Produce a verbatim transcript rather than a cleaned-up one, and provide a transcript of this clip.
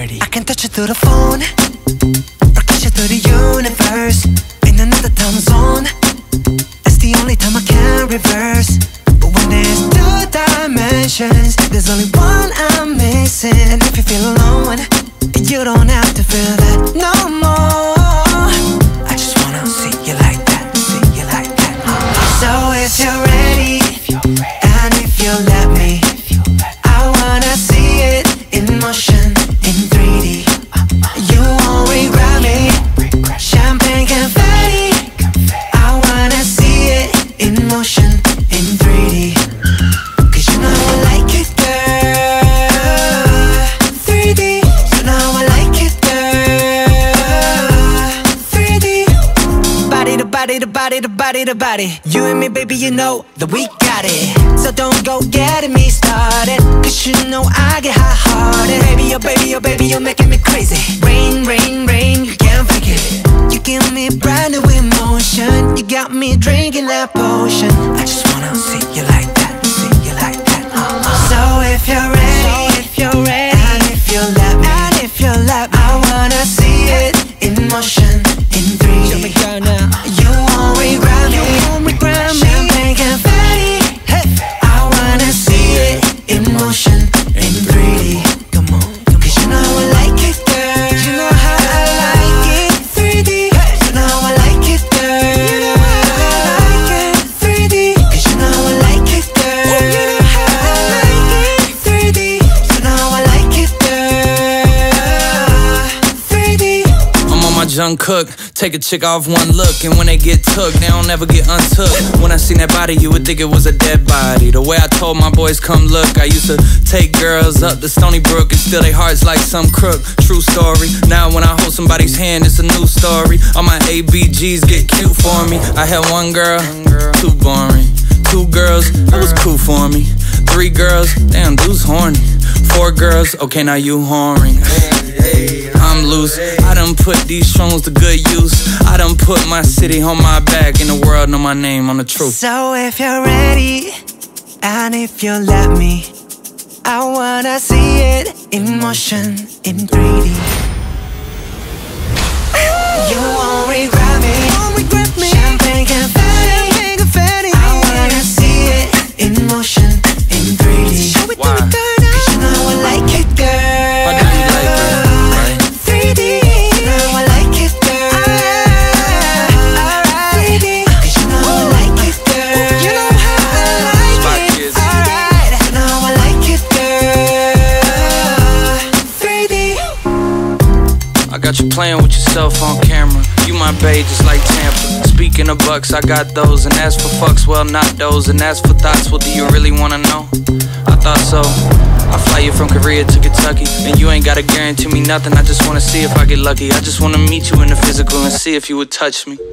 thirty. I can touch you through the phone, or kiss you through the universe. In another time zone, that's the only time I can reverse. But when there's two dimensions, there's only one I'm missing. And if you feel alone, you don't have to feel that no more. I just wanna see you like that, see you like that. So if you're ready, and if you let me, I wanna see it in motion, in three D. You won't regret me. Champagne confetti, I wanna see it in motion, in three D. Cause you know I like it, girl. three D, you know I like it, girl. three D, body to body to body to body to body. You and me, baby, you know that we got it. So don't go getting me started, cause you know I get hot-hearted. Baby, oh baby, oh baby, you're making me crazy. Rain, rain, rain, you can't fake it. You give me brand new emotion. You got me drinking that potion. I just wanna see you like that, see you like that. So if you're ready, so if you're ready, and if you let me, and if you let me, I wanna see it in motion, in three D. Show me girl now. You won't regret me. You won't regret me. Champagne confetti. Hey, I wanna see it in motion, in three D. Come on, come on. Cause you know I like it, girl. You know how I like it, three D. You know I like it, girl. You know how I like it, three D. Cause you know I like it, girl. You know how I like it, three D. You know I like it, girl. three D. I'm on my Jung Cook. Take a chick off one look, and when they get took, they don't ever get untook. When I seen that body, you would think it was a dead body. The way I told my boys, come look, I used to take girls up to Stony Brook and steal their hearts like some crook. True story. Now when I hold somebody's hand, it's a new story. All my A B Gs get cute for me. I had one girl, too boring. Two girls, that was cool for me. Three girls, damn, dude's horny. Four girls, okay, now you whoring. I'm loose, I done put these songs to good use. I done put my city on my back, and the world know my name on the truth. So if you're ready, and if you let me, I wanna see it in motion, in three D. You won't regret me. Champagne confetti, confetti. I wanna see it in motion, in three D. Why? Cause you know I like it, girl. I know you like it, right? three D, you know I like it, girl. Alright, three D, cause you know I like it, girl. You know how I like it. Alright, you know I like it, girl. three D. I got you playing with yourself on camera. You my babe just like Tampa. Speaking of bucks, I got those. And as for fucks, well not those. And as for thoughts, well do you really wanna know? I thought so. I fly you from Korea to Kentucky, and you ain't gotta guarantee me nothing. I just wanna see if I get lucky. I just wanna meet you in the physical and see if you would touch me.